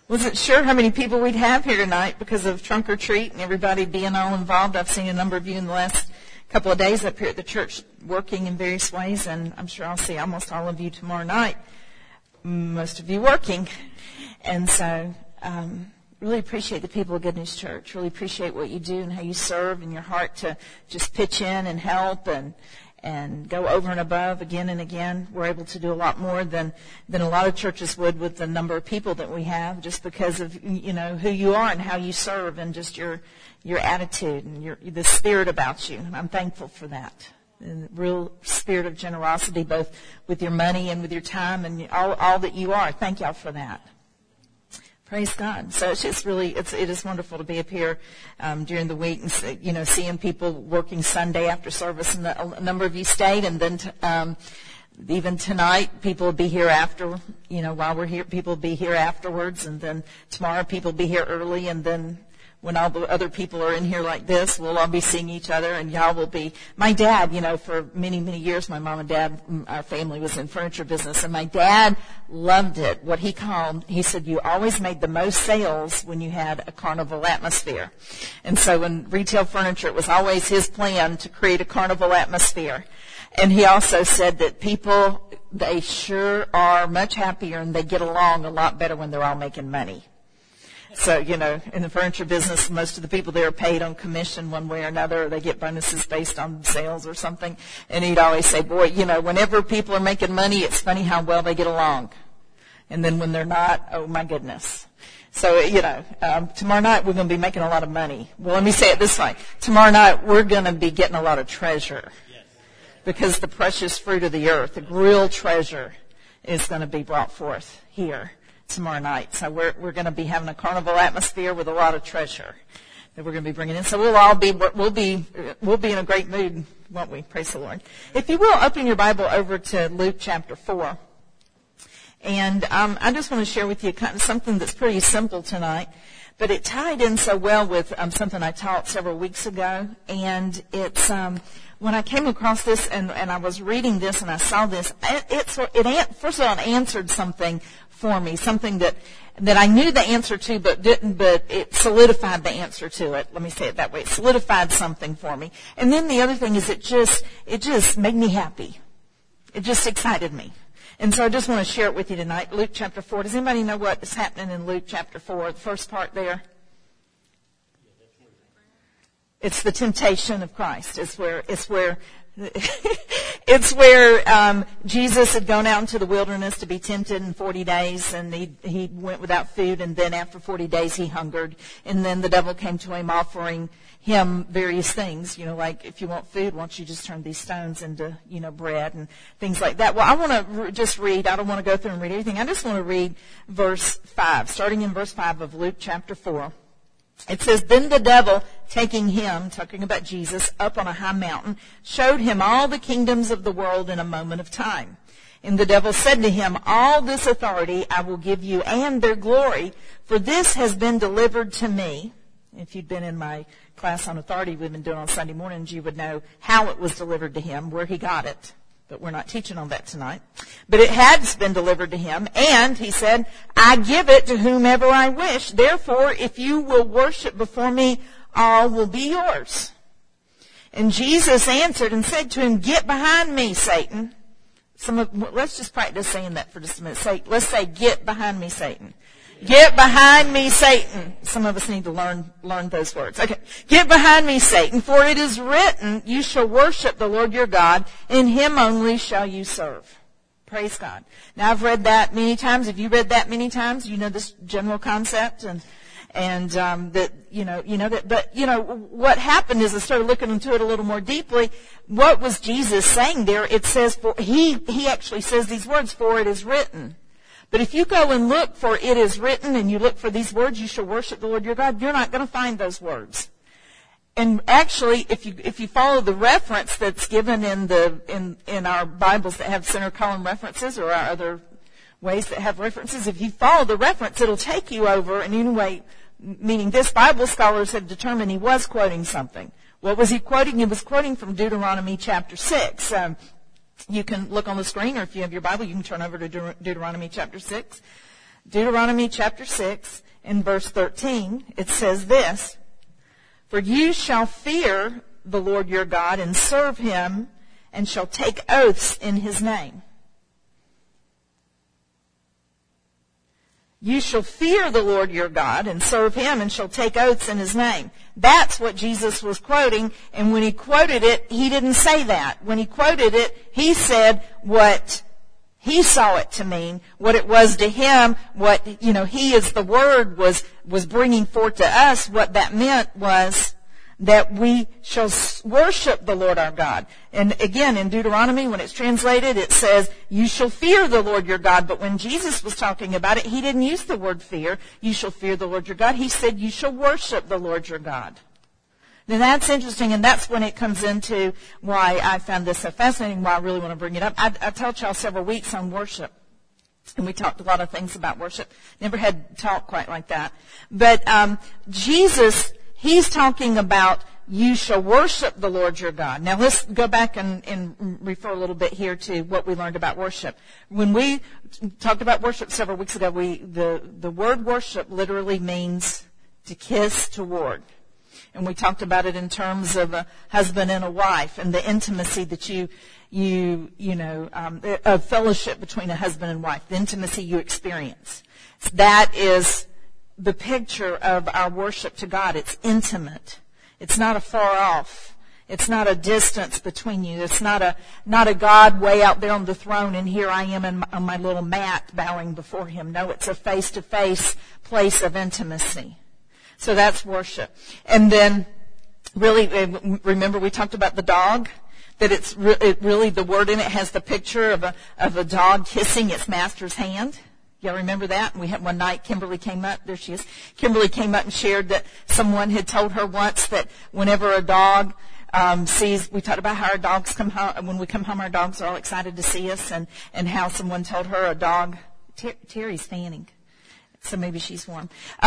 Wasn't sure how many people we'd have here tonight because of trunk or treat and everybody being all involved. I've seen a number of you in the last couple of days up here at the church working in various ways, and I'm sure I'll see almost all of you tomorrow night, most of you working. And so really appreciate the people of Good News Church. Really appreciate what you do and how you serve and your heart to just pitch in and help and go over and above again and again. We're able to do a lot more than a lot of churches would with the number of people that we have, just because of, you know, who you are and how you serve and just your attitude and the spirit about you. And I'm thankful for that. And the real spirit of generosity, both with your money and with your time and all that you are. Thank y'all for that. Praise God. So it's just really, it is wonderful to be up here during the week and, you know, seeing people working Sunday after service. And a number of you stayed, and then even tonight, people will be here after, you know, while we're here, people will be here afterwards. And then tomorrow, people will be here early. And then when all the other people are in here like this, we'll all be seeing each other, and y'all will be. My dad, you know, for many, many years, my mom and dad, our family was in furniture business, and my dad loved it. What he said, you always made the most sales when you had a carnival atmosphere. And so in retail furniture, it was always his plan to create a carnival atmosphere. And he also said that people, they sure are much happier and they get along a lot better when they're all making money. So, you know, in the furniture business, most of the people there are paid on commission one way or another, or they get bonuses based on sales or something. And he'd always say, boy, you know, whenever people are making money, it's funny how well they get along. And then when they're not, oh, my goodness. So, you know, tomorrow night we're going to be making a lot of money. Well, let me say it this way. Tomorrow night we're going to be getting a lot of treasure. Because the precious fruit of the earth, the real treasure, is going to be brought forth here tomorrow night. So we're going to be having a carnival atmosphere with a lot of treasure that we're going to be bringing in. So we'll be in a great mood, won't we? Praise the Lord. If you will, open your Bible over to Luke chapter 4. And I just want to share with you something that's pretty simple tonight, but it tied in so well with something I taught several weeks ago. And it's when I came across this and I was reading this and I saw this, first of all, it answered something for me, something that I knew the answer to but didn't, but it solidified the answer to it. Let me say it that way. It solidified something for me. And then the other thing is it just made me happy. It just excited me. And so I just want to share it with you tonight. Luke chapter 4. Does anybody know what is happening in Luke chapter 4? The first part there. It's the temptation of Christ. It's where Jesus had gone out into the wilderness to be tempted in 40 days, and he went without food, and then after 40 days he hungered, and then the devil came to him offering him various things, you know, like, if you want food, why don't you just turn these stones into, you know, bread and things like that. Well, I want to just read. I don't want to go through and read everything. I just want to read verse 5, starting in verse 5 of Luke chapter 4. It says, then the devil, taking him, talking about Jesus, up on a high mountain, showed him all the kingdoms of the world in a moment of time. And the devil said to him, all this authority I will give you and their glory, for this has been delivered to me. If you'd been in my class on authority we've been doing on Sunday mornings, you would know how it was delivered to him, where he got it. But we're not teaching on that tonight. But it has been delivered to him. And he said, I give it to whomever I wish. Therefore, if you will worship before me, all will be yours. And Jesus answered and said to him, get behind me, Satan. Let's just practice saying that for just a minute. Let's say, get behind me, Satan. Get behind me, Satan. Some of us need to learn those words. Okay. Get behind me, Satan, for it is written, you shall worship the Lord your God, and him only shall you serve. Praise God. Now, I've read that many times. Have you read that many times? You know this general concept and that, you know that, but, you know, what happened is I started looking into it a little more deeply. What was Jesus saying there? It says, he actually says these words, for it is written. But if you go and look for it is written and you look for these words, you shall worship the Lord your God, you're not going to find those words. And actually, if you follow the reference that's given in our Bibles that have center column references or our other ways that have references, if you follow the reference, it'll take you over. And anyway, meaning this, Bible scholars have determined he was quoting something. What was he quoting? He was quoting from Deuteronomy chapter 6. You can look on the screen, or if you have your Bible, you can turn over to Deuteronomy chapter 6. Deuteronomy chapter 6 in verse 13, it says this, "For you shall fear the Lord your God and serve him and shall take oaths in his name." You shall fear the Lord your God and serve him and shall take oaths in his name. That's what Jesus was quoting. And when he quoted it, he didn't say that. When he quoted it, he said what he saw it to mean, what it was to him, what, he as the Word was bringing forth to us. What that meant was that we shall worship the Lord our God. And again, in Deuteronomy, when it's translated, it says, you shall fear the Lord your God. But when Jesus was talking about it, he didn't use the word fear. You shall fear the Lord your God. He said, you shall worship the Lord your God. Now that's interesting, and that's when it comes into why I found this so fascinating, why I really want to bring it up. I taught y'all several weeks on worship. And we talked a lot of things about worship. Never had talk quite like that. But Jesus, he's talking about you shall worship the Lord your God. Now let's go back and refer a little bit here to what we learned about worship. When we talked about worship several weeks ago, the word worship literally means to kiss toward. And we talked about it in terms of a husband and a wife and the intimacy that of fellowship between a husband and wife, the intimacy you experience. That is the picture of our worship to God. It's intimate. It's not a far off. It's not a distance between you. It's not a God way out there on the throne and here I am on my little mat bowing before him. No, it's a face-to-face place of intimacy. So that's worship. And then really, remember we talked about the dog? That it's really the word in it has the picture of a dog kissing its master's hand. Y'all remember that? We had one night, Kimberly came up. There she is. Kimberly came up and shared that someone had told her once that whenever a dog we talked about how our dogs come home. When we come home, our dogs are all excited to see us, and how someone told her a dog. Terry's fanning, so maybe she's warm.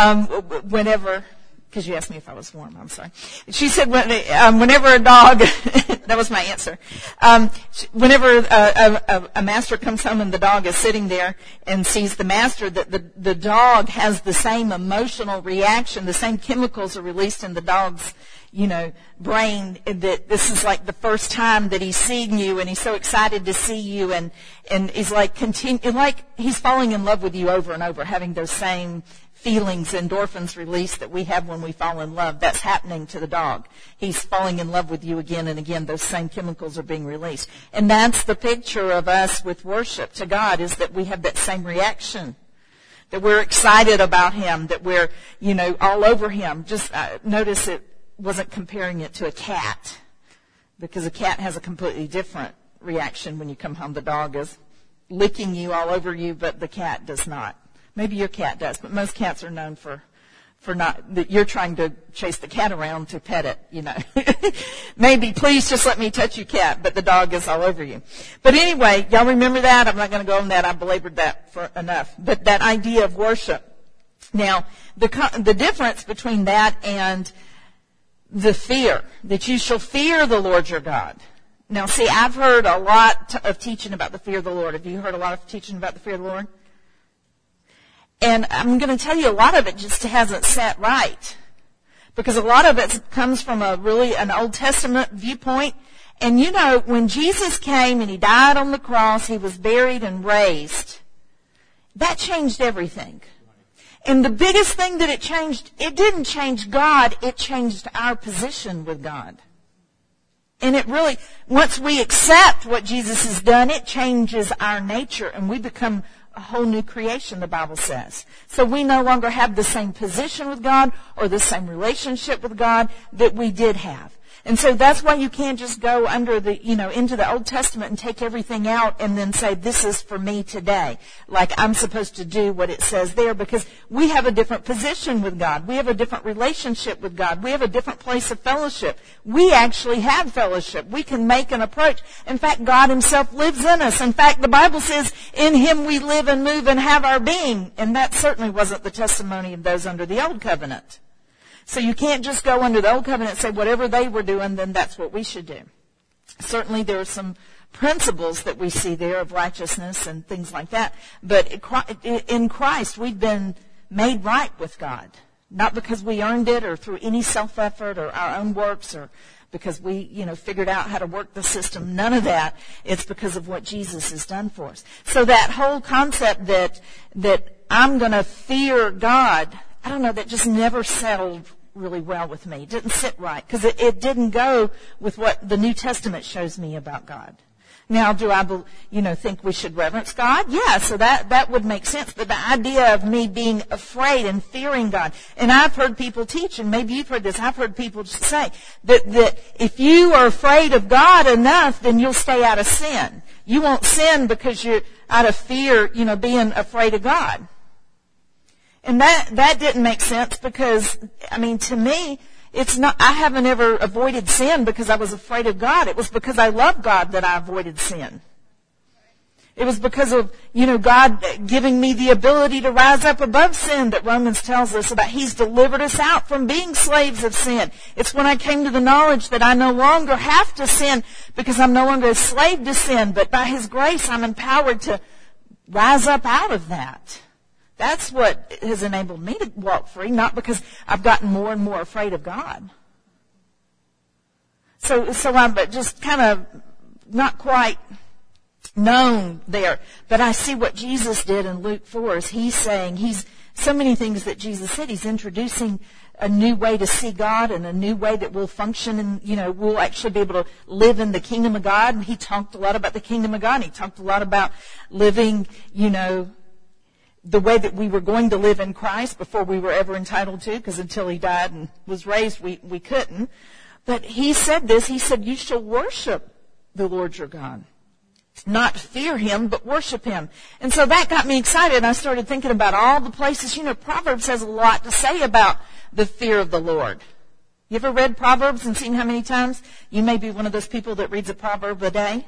Because you asked me if I was warm, I'm sorry. She said whenever a dog, that was my answer. Whenever a master comes home and the dog is sitting there and sees the master, that the dog has the same emotional reaction, the same chemicals are released in the dog's, brain, that this is like the first time that he's seeing you and he's so excited to see you and he's like he's falling in love with you over and over, having those same feelings, endorphins released that we have when we fall in love. That's happening to the dog. He's falling in love with you again and again. Those same chemicals are being released. And that's the picture of us with worship to God, is that we have that same reaction. That we're excited about him, that we're, all over him. Just notice it wasn't comparing it to a cat, because a cat has a completely different reaction when you come home. The dog is licking you all over you, but the cat does not. Maybe your cat does, but most cats are known for not, that you're trying to chase the cat around to pet it, Maybe, please just let me touch you, cat, but the dog is all over you. But anyway, y'all remember that? I'm not going to go on that. I belabored that for enough. But that idea of worship. Now, the difference between that and the fear, that you shall fear the Lord your God. Now, see, I've heard a lot of teaching about the fear of the Lord. Have you heard a lot of teaching about the fear of the Lord? And I'm going to tell you, a lot of it just hasn't sat right. Because a lot of it comes from an Old Testament viewpoint. And when Jesus came and he died on the cross, he was buried and raised. That changed everything. And the biggest thing that it changed, it didn't change God, it changed our position with God. And it really, once we accept what Jesus has done, it changes our nature and we become a whole new creation, the Bible says. So we no longer have the same position with God or the same relationship with God that we did have. And so that's why you can't just go into the Old Testament and take everything out and then say, this is for me today. Like I'm supposed to do what it says there, because we have a different position with God. We have a different relationship with God. We have a different place of fellowship. We actually have fellowship. We can make an approach. In fact, God himself lives in us. In fact, the Bible says, in him we live and move and have our being. And that certainly wasn't the testimony of those under the Old Covenant. So you can't just go under the Old Covenant and say whatever they were doing, then that's what we should do. Certainly there are some principles that we see there of righteousness and things like that. But in Christ, we've been made right with God. Not because we earned it or through any self-effort or our own works or because we, figured out how to work the system. None of that. It's because of what Jesus has done for us. So that whole concept that I'm going to fear God, I don't know, that just never settled really well with me. It didn't sit right because it didn't go with what the New Testament shows me about God. Now, do I, think we should reverence God? Yeah, so that would make sense. But the idea of me being afraid and fearing God, and I've heard people teach, and maybe you've heard this, I've heard people say that if you are afraid of God enough, then you'll stay out of sin. You won't sin because you're out of fear, being afraid of God. And that didn't make sense because, to me, it's not, I haven't ever avoided sin because I was afraid of God. It was because I love God that I avoided sin. It was because of, God giving me the ability to rise up above sin that Romans tells us about. He's delivered us out from being slaves of sin. It's when I came to the knowledge that I no longer have to sin because I'm no longer a slave to sin, but by His grace I'm empowered to rise up out of that. That's what has enabled me to walk free, not because I've gotten more and more afraid of God. So I'm just kind of not quite known there. But I see what Jesus did in Luke 4 is He's saying, so many things that Jesus said. He's introducing a new way to see God and a new way that we'll function and, we'll actually be able to live in the kingdom of God. And He talked a lot about the kingdom of God. And He talked a lot about living, the way that we were going to live in Christ before we were ever entitled to, because until He died and was raised, we couldn't. But He said this, He said, you shall worship the Lord your God. Not fear Him, but worship Him. And so that got me excited, and I started thinking about all the places. Proverbs has a lot to say about the fear of the Lord. You ever read Proverbs and seen how many times? You may be one of those people that reads a proverb a day.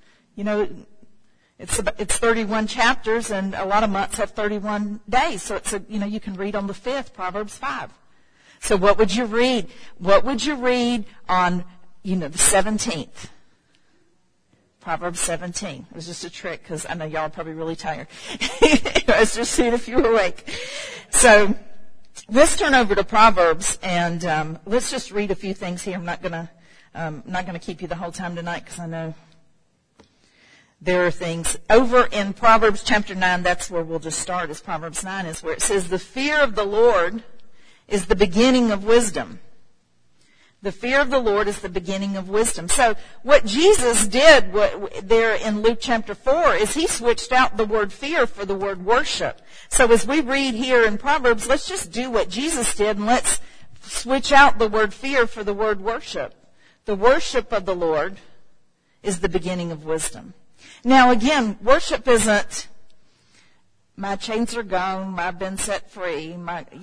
It's 31 chapters, and a lot of months have 31 days. So you can read on the 5th, Proverbs 5. So what would you read? What would you read on, the 17th? Proverbs 17. It was just a trick because I know y'all are probably really tired. I was just seeing if you were awake. So let's turn over to Proverbs and let's just read a few things here. I'm not gonna keep you the whole time tonight because I know there are things over in Proverbs chapter 9. That's where we'll just start. Is Proverbs 9 is where it says the fear of the Lord is the beginning of wisdom. The fear of the Lord is the beginning of wisdom. So what Jesus did there in Luke chapter 4 is He switched out the word fear for the word worship. So as we read here in Proverbs, let's just do what Jesus did and let's switch out the word fear for the word worship. The worship of the Lord is the beginning of wisdom. Now again, worship isn't my chains are gone, I've been set free,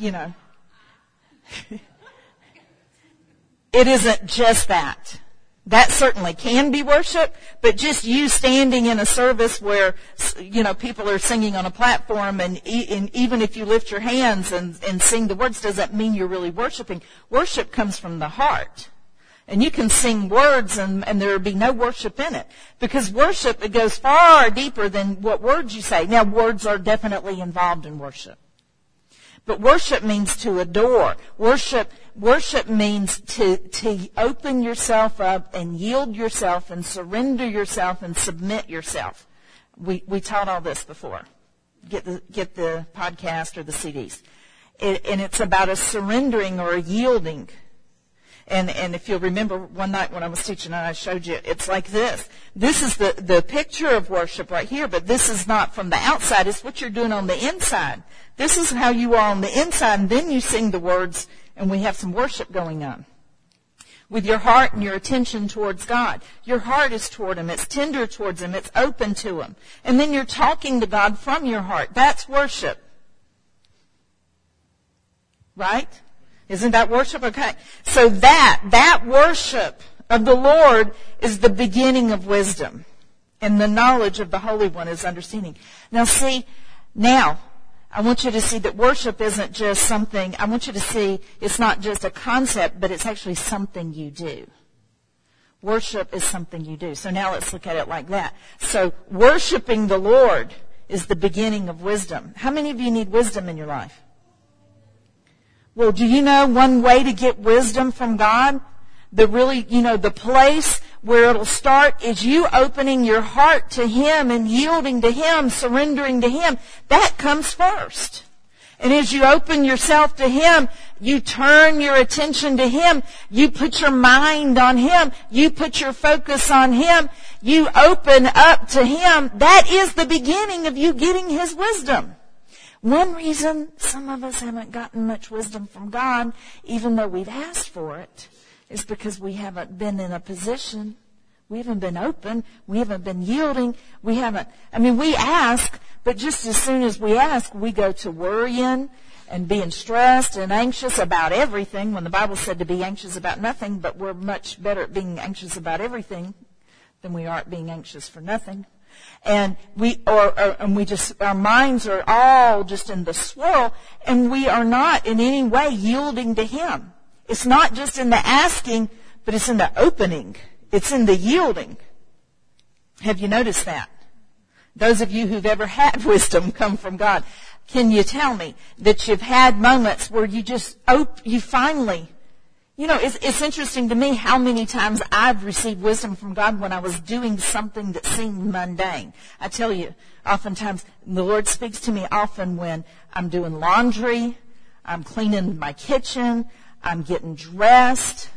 It isn't just that. That certainly can be worship, but just you standing in a service where, people are singing on a platform and even if you lift your hands and sing the words doesn't mean you're really worshiping. Worship comes from the heart. And you can sing words and there will be no worship in it. Because worship, it goes far deeper than what words you say. Now, words are definitely involved in worship. But worship means to adore. Worship means to open yourself up and yield yourself and surrender yourself and submit yourself. We taught all this before. Get the podcast or the CDs. And it's about a surrendering or a yielding. And if you'll remember one night when I was teaching and I showed you, it's like this. This is the picture of worship right here, but this is not from the outside. It's what you're doing on the inside. This is how you are on the inside, and then you sing the words, and we have some worship going on. With your heart and your attention towards God. Your heart is toward Him. It's tender towards Him. It's open to Him. And then you're talking to God from your heart. That's worship. Right? Isn't that worship? Okay. So that worship of the Lord is the beginning of wisdom. And the knowledge of the Holy One is understanding. Now, I want you to see that worship isn't just something, I want you to see it's not just a concept, but it's actually something you do. Worship is something you do. So now let's look at it like that. So worshiping the Lord is the beginning of wisdom. How many of you need wisdom in your life? Well, do you know one way to get wisdom from God? The place where it'll start is you opening your heart to Him and yielding to Him, surrendering to Him. That comes first. And as you open yourself to Him, you turn your attention to Him. You put your mind on Him. You put your focus on Him. You open up to Him. That is the beginning of you getting His wisdom. One reason some of us haven't gotten much wisdom from God, even though we've asked for it, is because we haven't been in a position. We haven't been open. We haven't been yielding. We ask, but just as soon as we ask, we go to worrying and being stressed and anxious about everything, when the Bible said to be anxious about nothing, but we're much better at being anxious about everything than we are at being anxious for nothing. And our minds are all just in the swirl, and we are not in any way yielding to Him. It's not just in the asking, but it's in the opening. It's in the yielding. Have you noticed that? Those of you who've ever had wisdom come from God, can you tell me that you've had moments where you finally, it's interesting to me how many times I've received wisdom from God when I was doing something that seemed mundane. I tell you, oftentimes the Lord speaks to me often when I'm doing laundry, I'm cleaning my kitchen, I'm getting dressed.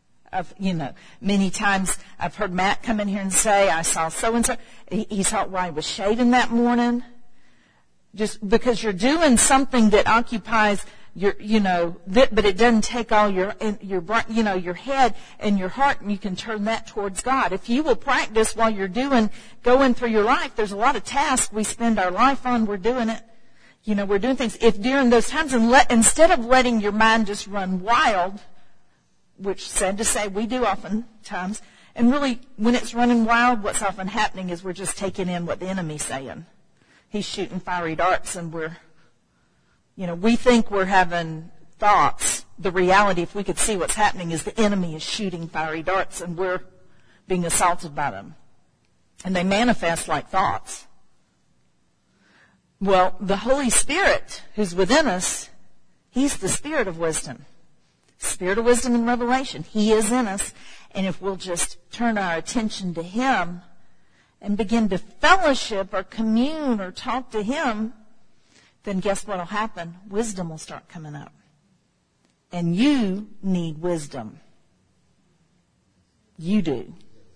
Many times I've heard Matt come in here and say, I saw so-and-so. He saw why he was shaving that morning. Just because you're doing something that occupies but it doesn't take all your head and your heart, and you can turn that towards God. If you will practice while you're going through your life, there's a lot of tasks we spend our life on, we're doing it. We're doing things. If during those times, instead of letting your mind just run wild, which sad to say we do oftentimes, and really when it's running wild, what's often happening is we're just taking in what the enemy's saying. He's shooting fiery darts, and we think we're having thoughts. The reality, if we could see what's happening, is the enemy is shooting fiery darts, and we're being assaulted by them. And they manifest like thoughts. Well, the Holy Spirit who's within us, He's the Spirit of wisdom. Spirit of wisdom and revelation. He is in us. And if we'll just turn our attention to Him and begin to fellowship or commune or talk to Him, then guess what will happen? Wisdom will start coming up. And you need wisdom. You do.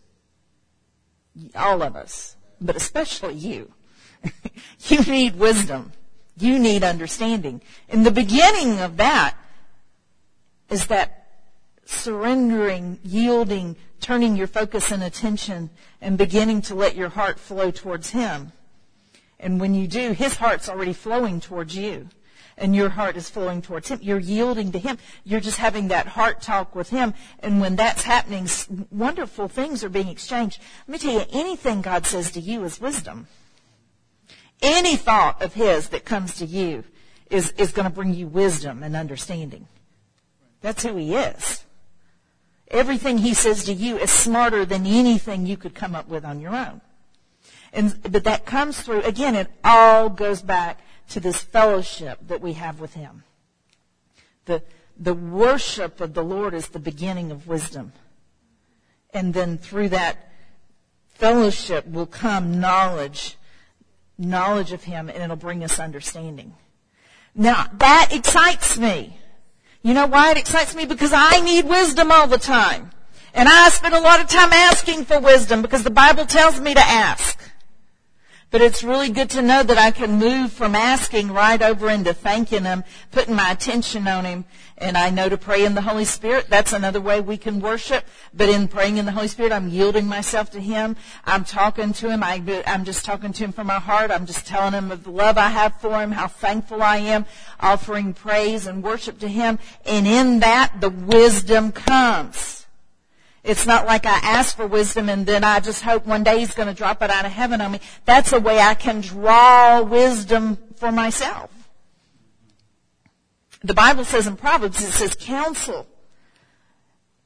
All of us. But especially you. You need wisdom. You need understanding. And the beginning of that is that surrendering, yielding, turning your focus and attention and beginning to let your heart flow towards Him. And when you do, His heart's already flowing towards you. And your heart is flowing towards Him. You're yielding to Him. You're just having that heart talk with Him. And when that's happening, wonderful things are being exchanged. Let me tell you, anything God says to you is wisdom. Any thought of His that comes to you is going to bring you wisdom and understanding. That's who He is. Everything He says to you is smarter than anything you could come up with on your own. But that comes through, again, it all goes back to this fellowship that we have with Him. The worship of the Lord is the beginning of wisdom. And then through that fellowship will come knowledge of Him, and it'll bring us understanding. Now, that excites me. You know why it excites me? Because I need wisdom all the time. And I spend a lot of time asking for wisdom because the Bible tells me to ask. But it's really good to know that I can move from asking right over into thanking Him, putting my attention on Him. And I know to pray in the Holy Spirit. That's another way we can worship. But in praying in the Holy Spirit, I'm yielding myself to Him. I'm talking to Him. I'm just talking to Him from my heart. I'm just telling Him of the love I have for Him, how thankful I am, offering praise and worship to Him. And in that, the wisdom comes. It's not like I ask for wisdom and then I just hope one day He's going to drop it out of heaven on me. That's a way I can draw wisdom for myself. The Bible says in Proverbs, it says counsel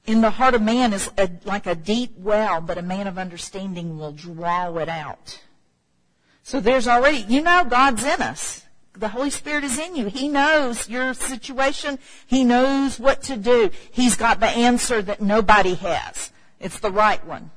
in the heart of man is like a deep well, but a man of understanding will draw it out. So there's already, God's in us. The Holy Spirit is in you. He knows your situation. He knows what to do. He's got the answer that nobody has. It's the right one.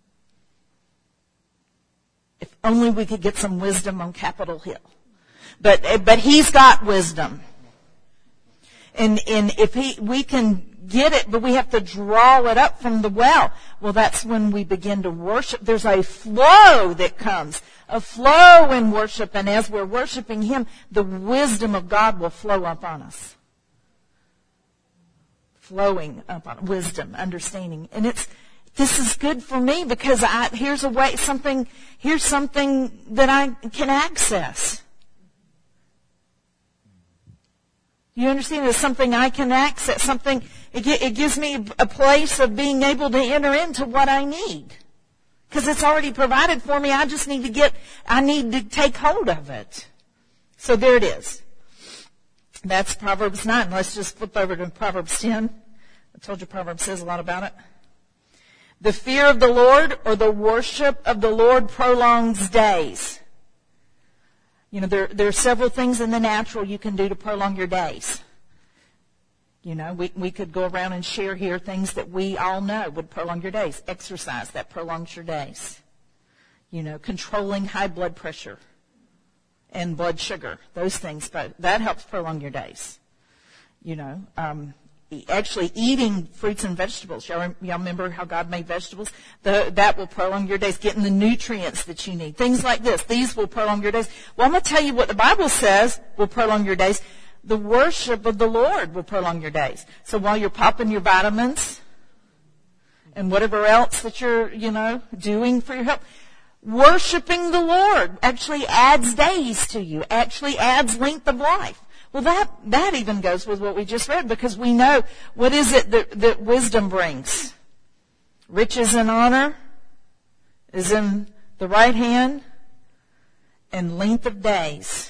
If only we could get some wisdom on Capitol Hill. But He's got wisdom. And if we can get it, but we have to draw it up from the well. Well, that's when we begin to worship. There's a flow that comes. A flow in worship. And as we're worshiping Him, the wisdom of God will flow up on us. Flowing up on wisdom, understanding. And this is good for me because here's something that I can access. You understand? It's something I can access. It gives me a place of being able to enter into what I need. Because it's already provided for me. I just need to take hold of it. So there it is. That's Proverbs 9. Let's just flip over to Proverbs 10. I told you Proverbs says a lot about it. The fear of the Lord or the worship of the Lord prolongs days. There are several things in the natural you can do to prolong your days. We could go around and share here things that we all know would prolong your days. Exercise, that prolongs your days. Controlling high blood pressure and blood sugar. Those things, that helps prolong your days. Actually eating fruits and vegetables. Y'all remember how God made vegetables? That will prolong your days. Getting the nutrients that you need. Things like this. These will prolong your days. Well, I'm going to tell you what the Bible says will prolong your days. The worship of the Lord will prolong your days. So while you're popping your vitamins and whatever else that you're, doing for your health, worshiping the Lord actually adds days to you. Actually adds length of life. Well, that even goes with what we just read because we know what is it that wisdom brings. Riches and honor is in the right hand and length of days.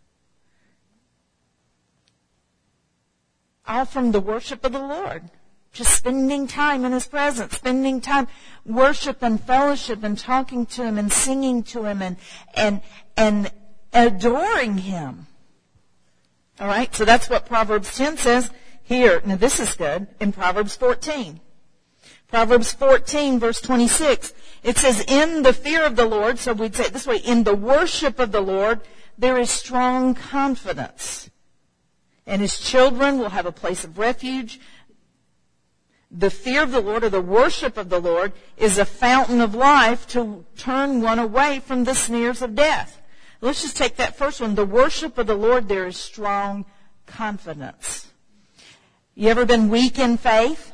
All from the worship of the Lord. Just spending time in His presence, spending time worship and fellowship and talking to Him and singing to Him and adoring Him. All right, so that's what Proverbs 10 says here. Now this is good in Proverbs 14. Proverbs 14 verse 26. It says, in the fear of the Lord, so we'd say it this way, in the worship of the Lord, there is strong confidence. And His children will have a place of refuge. The fear of the Lord or the worship of the Lord is a fountain of life to turn one away from the snares of death. Let's just take that first one. The worship of the Lord, there is strong confidence. You ever been weak in faith?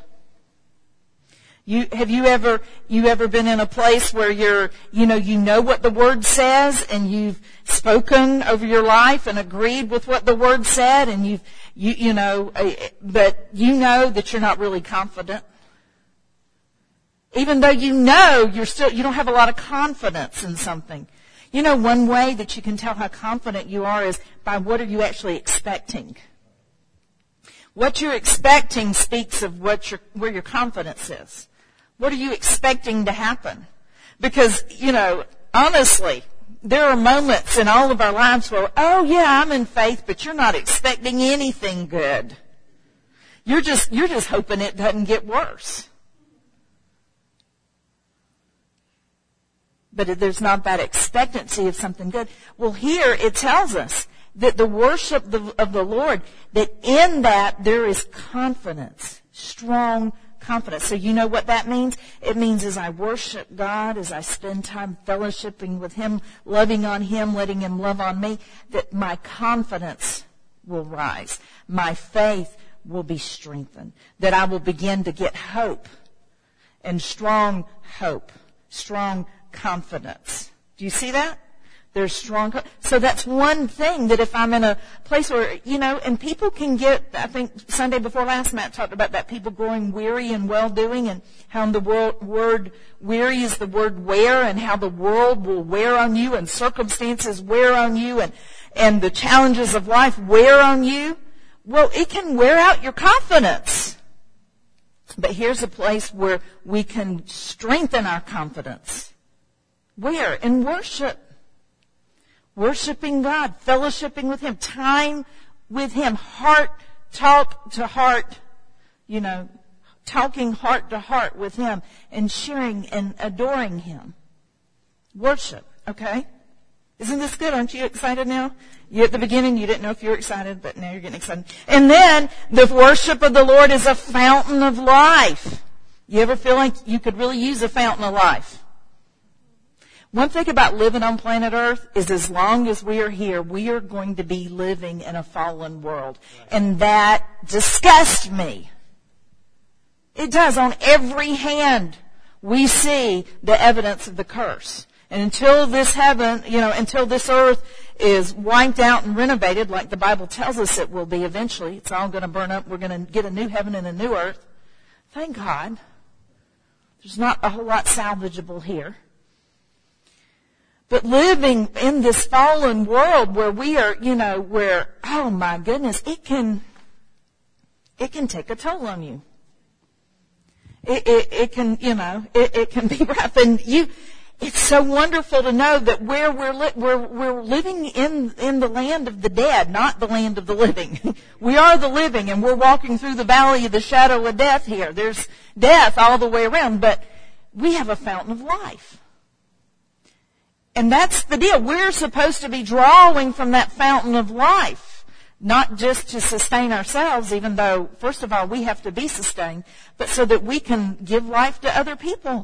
Have you ever been in a place where you know what the Word says and you've spoken over your life and agreed with what the Word said and but you know that you're not really confident? Even though you don't have a lot of confidence in something. One way that you can tell how confident you are is by what are you actually expecting. What you're expecting speaks of where your confidence is. What are you expecting to happen? Because, honestly, there are moments in all of our lives where, oh yeah, I'm in faith, but you're not expecting anything good. You're just hoping it doesn't get worse. But there's not that expectancy of something good. Well, here it tells us that the worship of the Lord, that in that there is confidence, strong confidence. So you know what that means? It means as I worship God, as I spend time fellowshipping with Him, loving on Him, letting Him love on me, that my confidence will rise. My faith will be strengthened. That I will begin to get hope and strong confidence. Do you see that? There's strong. So that's one thing that if I'm in a place where, and people can get, I think Sunday before last, Matt talked about that, people growing weary in well-doing and how the word weary is the word wear and how the world will wear on you and circumstances wear on you and the challenges of life wear on you. Well, it can wear out your confidence. But here's a place where we can strengthen our confidence. Where? In worship. Worshiping God, fellowshipping with Him, time with Him, heart, talk to heart, talking heart to heart with Him and sharing and adoring Him. Worship, okay? Isn't this good? Aren't you excited now? You at the beginning, you didn't know if you were excited, but now you're getting excited. And then, the worship of the Lord is a fountain of life. You ever feel like you could really use a fountain of life? One thing about living on planet Earth is as long as we are here, we are going to be living in a fallen world. And that disgusts me. It does. On every hand, we see the evidence of the curse. And until this heaven, until this earth is wiped out and renovated, like the Bible tells us it will be eventually, it's all going to burn up. We're going to get a new heaven and a new earth. Thank God. There's not a whole lot salvageable here. But living in this fallen world where we are, where, oh my goodness, it can take a toll on you. It can, it can be rough. And it's so wonderful to know that where we're living in the land of the dead, not the land of the living. We are the living, and we're walking through the valley of the shadow of death here. There's death all the way around, but we have a fountain of life. And that's the deal. We're supposed to be drawing from that fountain of life, not just to sustain ourselves, even though, first of all, we have to be sustained, but so that we can give life to other people.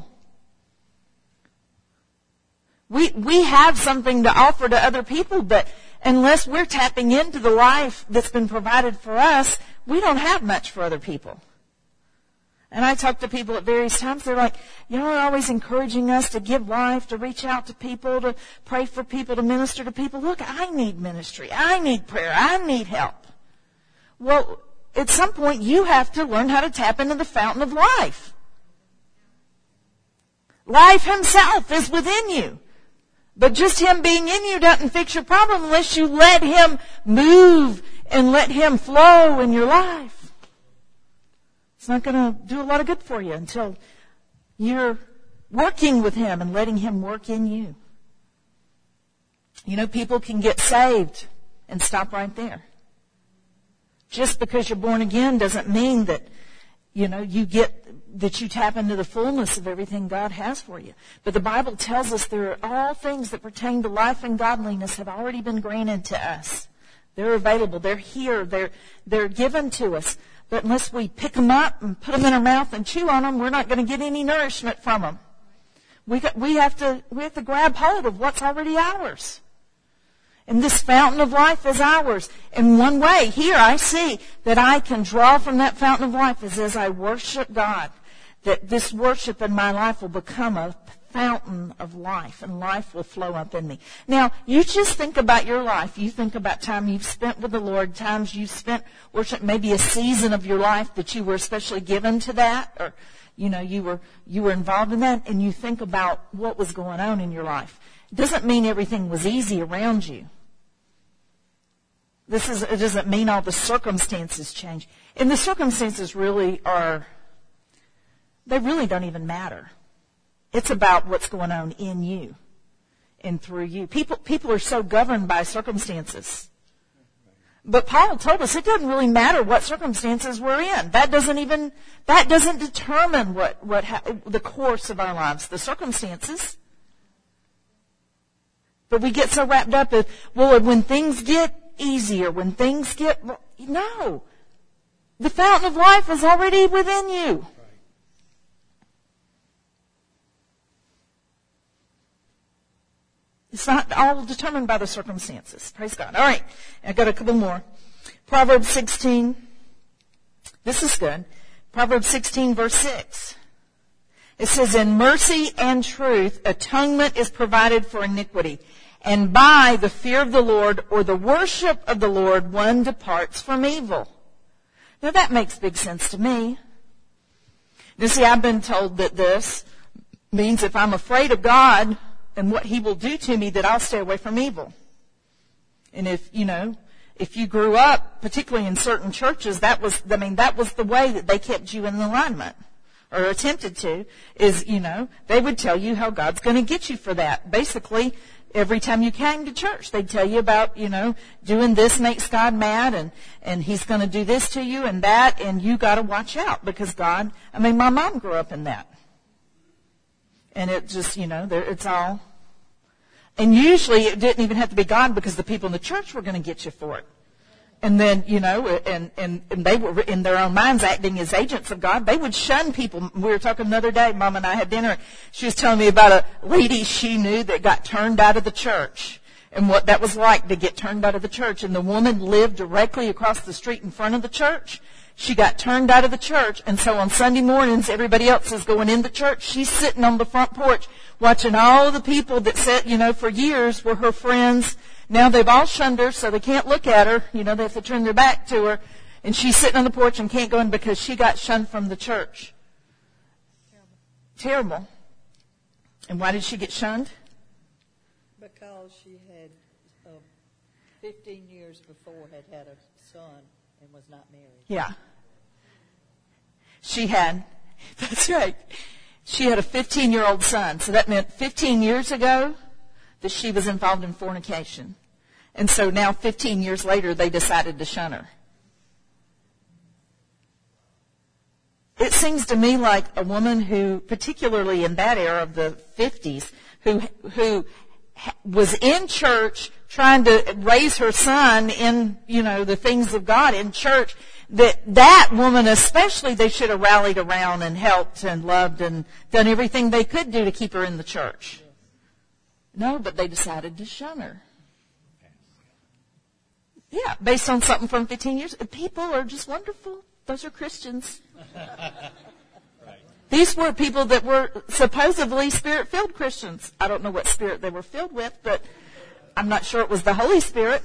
We have something to offer to other people, but unless we're tapping into the life that's been provided for us, we don't have much for other people. And I talk to people at various times. They're like, you're always encouraging us to give life, to reach out to people, to pray for people, to minister to people. Look, I need ministry. I need prayer. I need help. Well, at some point, you have to learn how to tap into the fountain of life. Life Himself is within you. But just Him being in you doesn't fix your problem unless you let Him move and let Him flow in your life. It's not going to do a lot of good for you until you're working with Him and letting Him work in you. People can get saved and stop right there. Just because you're born again doesn't mean that, that you tap into the fullness of everything God has for you. But the Bible tells us there are all things that pertain to life and godliness have already been granted to us. They're available. They're here. They're given to us. But unless we pick them up and put them in our mouth and chew on them, we're not going to get any nourishment from them. We have to grab hold of what's already ours. And this fountain of life is ours. And one way, here I see that I can draw from that fountain of life is as I worship God. That this worship in my life will become a fountain of life, and life will flow up in me. Now, you just think about your life. You think about time you've spent with the Lord, times you've spent worship, maybe a season of your life that you were especially given to that, or you were involved in that, and you think about what was going on in your life. It doesn't mean everything was easy around you. It doesn't mean all the circumstances change. And the circumstances really don't even matter. It's about what's going on in you and through you. People are so governed by circumstances. But Paul told us it doesn't really matter what circumstances we're in. That doesn't determine the course of our lives, the circumstances. But we get so wrapped up in, when things get easier, no. The fountain of life is already within you. It's not all determined by the circumstances. Praise God. All right. I've got a couple more. Proverbs 16. This is good. Proverbs 16, verse 6. It says, in mercy and truth, atonement is provided for iniquity. And by the fear of the Lord, or the worship of the Lord, one departs from evil. Now that makes big sense to me. You see, I've been told that this means if I'm afraid of God and what He will do to me, that I'll stay away from evil. And if if you grew up, particularly in certain churches, that was the way that they kept you in alignment, or attempted to, is, they would tell you how God's going to get you for that. Basically, every time you came to church, they'd tell you about, doing this makes God mad, and He's going to do this to you and that, and you got to watch out because God, my mom grew up in that. And it just, it's all, and usually it didn't even have to be God because the people in the church were going to get you for it. And then, and they were in their own minds acting as agents of God. They would shun people. We were talking another day, Mom and I had dinner. She was telling me about a lady she knew that got turned out of the church and what that was like to get turned out of the church. And the woman lived directly across the street in front of the church. She got turned out of the church, and so on Sunday mornings, everybody else is going in the church. She's sitting on the front porch watching all the people that said, for years were her friends. Now they've all shunned her, so they can't look at her. They have to turn their back to her. And she's sitting on the porch and can't go in because she got shunned from the church. Terrible. And why did she get shunned? Because she had, 15 years before, had a son and was not married. Yeah. That's right. She had a 15-year-old son. So that meant 15 years ago that she was involved in fornication. And so now 15 years later, they decided to shun her. It seems to me like a woman who, particularly in that era of the 50s, who was in church trying to raise her son in, the things of God in church, that woman especially, they should have rallied around and helped and loved and done everything they could do to keep her in the church. No, but they decided to shun her. Yeah, based on something from 15 years. People are just wonderful. Those are Christians. These were people that were supposedly Spirit-filled Christians. I don't know what spirit they were filled with, but I'm not sure it was the Holy Spirit,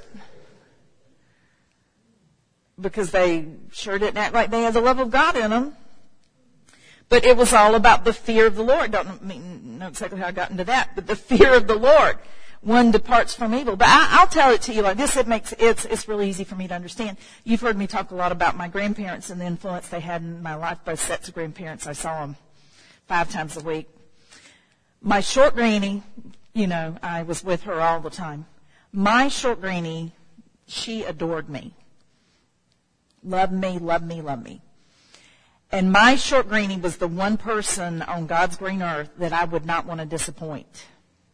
because they sure didn't act like they had the love of God in them. But it was all about the fear of the Lord. Don't know exactly how I got into that, but the fear of the Lord. One departs from evil. But I'll tell it to you like this. It's really easy for me to understand. You've heard me talk a lot about my grandparents and the influence they had in my life. Both sets of grandparents. I saw them 5 times a week. My short granny, I was with her all the time. My short granny, she adored me. Loved me, loved me, loved me. And my short granny was the one person on God's green earth that I would not want to disappoint.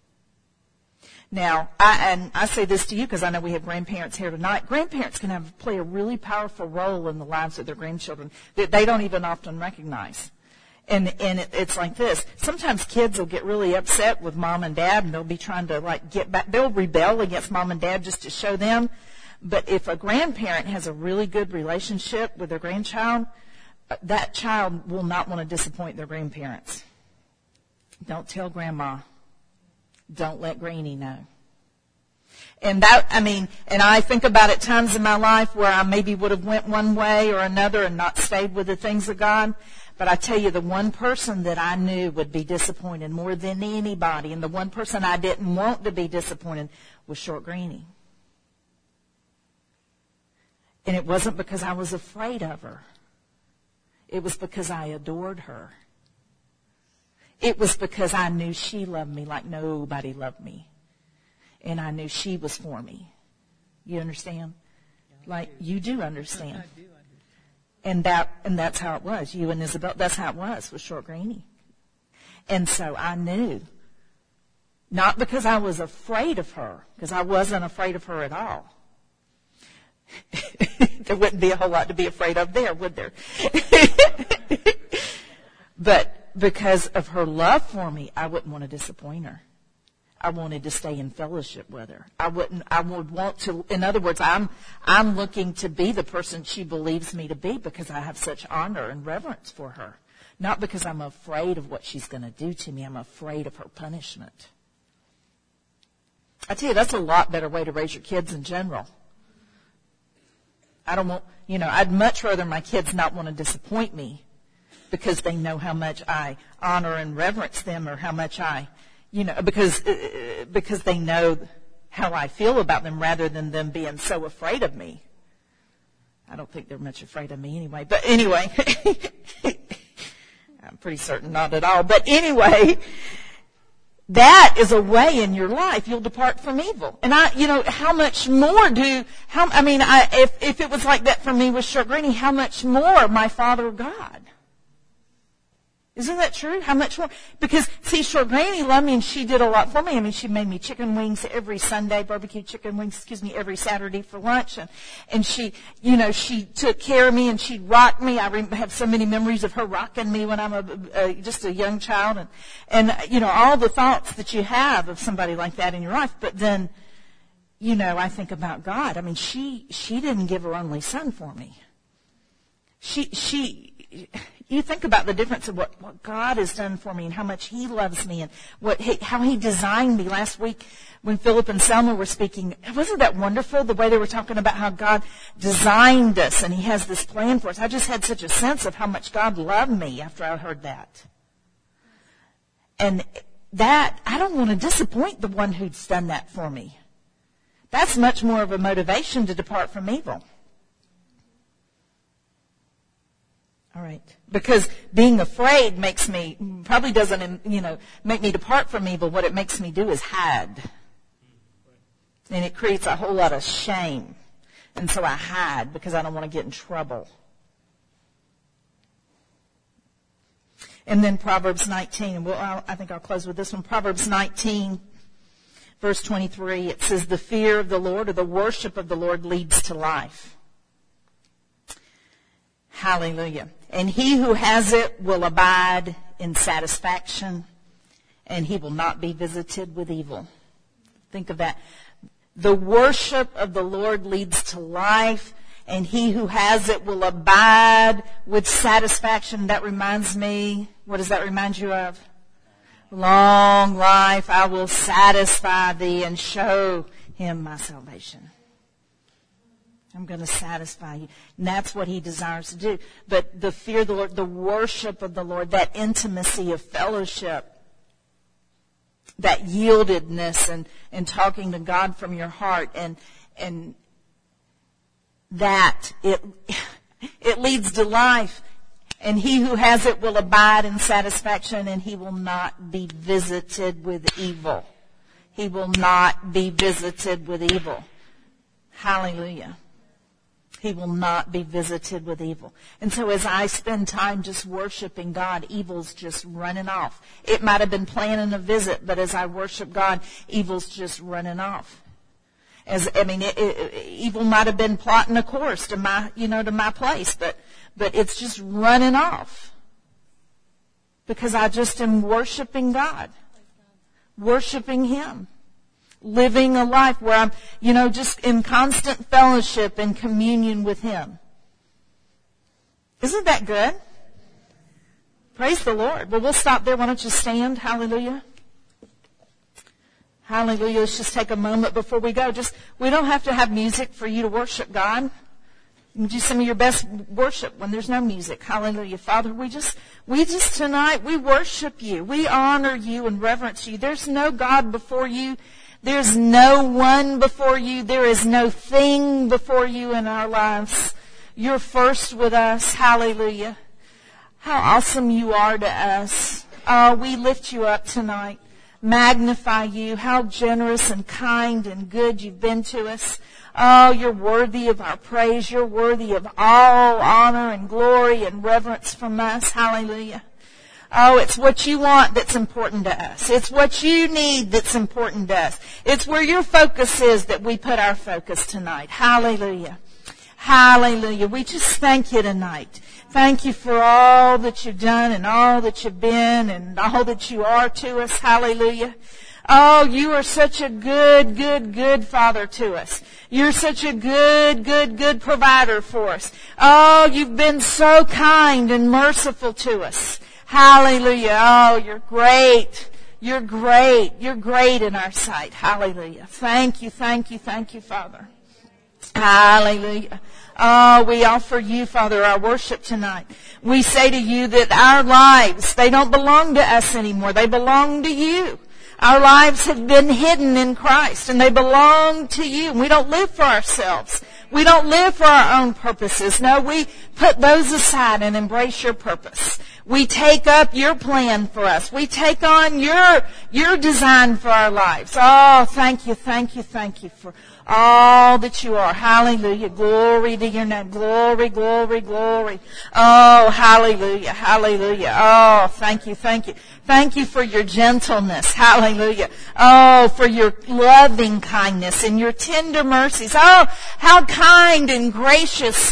Now, I say this to you because I know we have grandparents here tonight. Grandparents can play a really powerful role in the lives of their grandchildren that they don't even often recognize. And it's like this. Sometimes kids will get really upset with mom and dad, and they'll be trying to get back. They'll rebel against mom and dad just to show them. But if a grandparent has a really good relationship with their grandchild, that child will not want to disappoint their grandparents. Don't tell grandma. Don't let Granny know. And I think about it times in my life where I maybe would have went one way or another and not stayed with the things of God. But I tell you, the one person that I knew would be disappointed more than anybody, and the one person I didn't want to be disappointed, was Short Granny. And it wasn't because I was afraid of her. It was because I adored her. It was because I knew she loved me like nobody loved me. And I knew she was for me. You understand? Like, you do understand. I do understand. And that's how it was. You and Isabel, that's how it was with Short Granny. And so I knew. Not because I was afraid of her, because I wasn't afraid of her at all. There wouldn't be a whole lot to be afraid of there, would there? But because of her love for me, I wouldn't want to disappoint her. I wanted to stay in fellowship with her. I would want to, in other words, I'm looking to be the person she believes me to be because I have such honor and reverence for her. Not because I'm afraid of what she's going to do to me. I'm afraid of her punishment. I tell you, that's a lot better way to raise your kids in general. I'd much rather my kids not want to disappoint me because they know how much I honor and reverence them, or how much because they know how I feel about them rather than them being so afraid of me. I don't think they're much afraid of me anyway. But anyway, I'm pretty certain not at all. But anyway, that is a way in your life you'll depart from evil. And how much more if it was like that for me with Short Granny, how much more my Father God? Isn't that true? How much more? Because, see, Short Granny loved me and she did a lot for me. I mean, she made me chicken wings every Sunday, barbecue chicken wings, every Saturday for lunch. And she, she took care of me and she rocked me. I have so many memories of her rocking me when I'm just a young child. And all the thoughts that you have of somebody like that in your life. But then, I think about God. I mean, she didn't give her only son for me. You think about the difference of what God has done for me and how much He loves me and how He designed me. Last week when Philip and Selma were speaking, wasn't that wonderful, the way they were talking about how God designed us and He has this plan for us? I just had such a sense of how much God loved me after I heard that. And that, I don't want to disappoint the one who's done that for me. That's much more of a motivation to depart from evil. All right. Because being afraid probably doesn't, make me depart from evil. What it makes me do is hide. And it creates a whole lot of shame. And so I hide because I don't want to get in trouble. And then Proverbs 19, and I think I'll close with this one. Proverbs 19, verse 23, it says, the fear of the Lord or the worship of the Lord leads to life. Hallelujah. And he who has it will abide in satisfaction, and he will not be visited with evil. Think of that. The worship of the Lord leads to life, and he who has it will abide with satisfaction. That reminds me, what does that remind you of? Long life, I will satisfy thee and show him my salvation. I'm going to satisfy you. And that's what he desires to do. But the fear of the Lord, the worship of the Lord, that intimacy of fellowship, that yieldedness and talking to God from your heart, and that it leads to life. And he who has it will abide in satisfaction, and he will not be visited with evil. He will not be visited with evil. Hallelujah. He will not be visited with evil. And so as I spend time just worshiping God, evil's just running off. It might have been planning a visit, but as I worship God, evil's just running off. Evil might have been plotting a course to my place, but it's just running off. Because I just am worshiping God. Worshiping Him. Living a life where I'm, just in constant fellowship and communion with Him. Isn't that good? Praise the Lord. Well, we'll stop there. Why don't you stand? Hallelujah. Hallelujah. Let's just take a moment before we go. We don't have to have music for you to worship God. You can do some of your best worship when there's no music. Hallelujah. Father, we just tonight, we worship you. We honor you and reverence you. There's no God before you. There's no one before you. There is no thing before you in our lives. You're first with us. Hallelujah. How awesome you are to us. Oh, we lift you up tonight. Magnify you. How generous and kind and good you've been to us. Oh, you're worthy of our praise. You're worthy of all honor and glory and reverence from us. Hallelujah. Oh, it's what you want that's important to us. It's what you need that's important to us. It's where your focus is that we put our focus tonight. Hallelujah. Hallelujah. We just thank you tonight. Thank you for all that you've done and all that you've been and all that you are to us. Hallelujah. Oh, you are such a good, good, good Father to us. You're such a good, good, good provider for us. Oh, you've been so kind and merciful to us. Hallelujah. Oh, you're great. You're great. You're great in our sight. Hallelujah. Thank you, thank you, thank you, Father. Hallelujah. Oh, we offer you, Father, our worship tonight. We say to you that our lives, they don't belong to us anymore. They belong to you. Our lives have been hidden in Christ, and they belong to you. We don't live for ourselves. We don't live for our own purposes. No, we put those aside and embrace your purpose. We take up your plan for us. We take on your design for our lives. Oh, thank you for all that you are. Hallelujah. Glory to your name. Glory, glory, glory. Oh, hallelujah, hallelujah. Oh, thank you. Thank you for your gentleness. Hallelujah. Oh, for your loving kindness and your tender mercies. Oh, how kind and gracious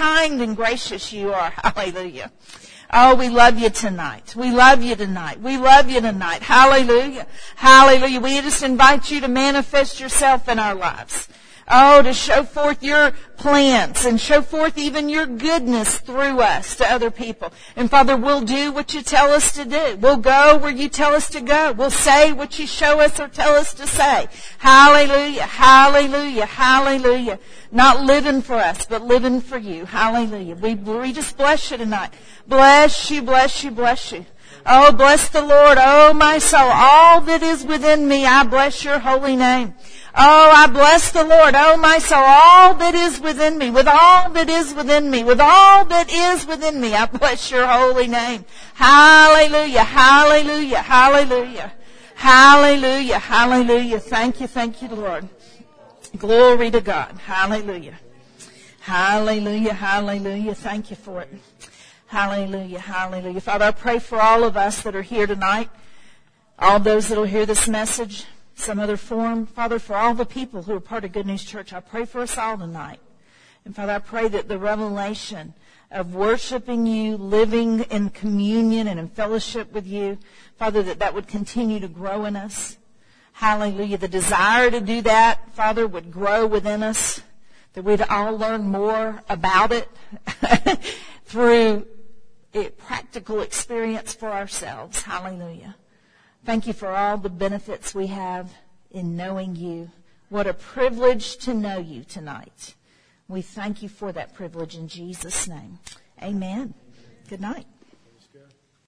you are. Hallelujah. Oh, we love you tonight. We love you tonight. We love you tonight. Hallelujah. Hallelujah. We just invite you to manifest yourself in our lives. Oh, to show forth your plans and show forth even your goodness through us to other people. And Father, we'll do what you tell us to do. We'll go where you tell us to go. We'll say what you show us or tell us to say. Hallelujah, hallelujah, hallelujah. Not living for us, but living for you. Hallelujah. We just bless you tonight. Bless you, bless you, bless you. Oh, bless the Lord, oh my soul. All that is within me, I bless your holy name. Oh, I bless the Lord, oh my soul, all that is within me, with all that is within me, with all that is within me, I bless your holy name. Hallelujah, hallelujah, hallelujah, hallelujah, hallelujah. Thank you, Lord. Glory to God. Hallelujah. Hallelujah, hallelujah. Thank you for it. Hallelujah, hallelujah. Father, I pray for all of us that are here tonight, all those that will hear this message, some other form. Father, for all the people who are part of Good News Church, I pray for us all tonight. And Father, I pray that the revelation of worshiping you, living in communion and in fellowship with you, Father, that would continue to grow in us. Hallelujah. The desire to do that, Father, would grow within us, that we'd all learn more about it through a practical experience for ourselves. Hallelujah. Thank you for all the benefits we have in knowing you. What a privilege to know you tonight. We thank you for that privilege in Jesus' name. Amen. Good night.